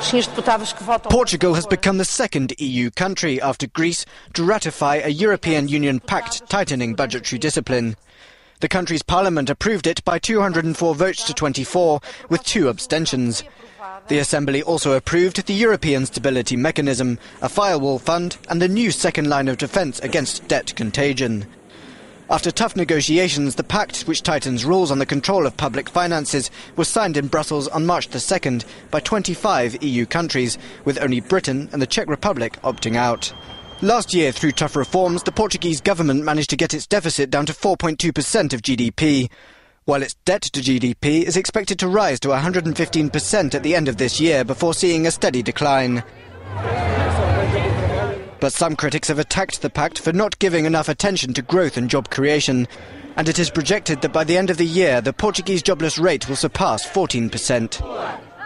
Portugal has become the second EU country after Greece to ratify a European Union pact tightening budgetary discipline. The country's parliament approved it by 204 votes to 24, with 2 abstentions. The Assembly also approved the European Stability Mechanism, a firewall fund and the new second line of defence against debt contagion. After tough negotiations, the pact, which tightens rules on the control of public finances, was signed in Brussels on March the 2nd by 25 EU countries, with only Britain and the Czech Republic opting out. Last year, through tough reforms, the Portuguese government managed to get its deficit down to 4.2% of GDP, while its debt to GDP is expected to rise to 115% at the end of this year before seeing a steady decline. But some critics have attacked the pact for not giving enough attention to growth and job creation, and it is projected that by the end of the year the Portuguese jobless rate will surpass 14%.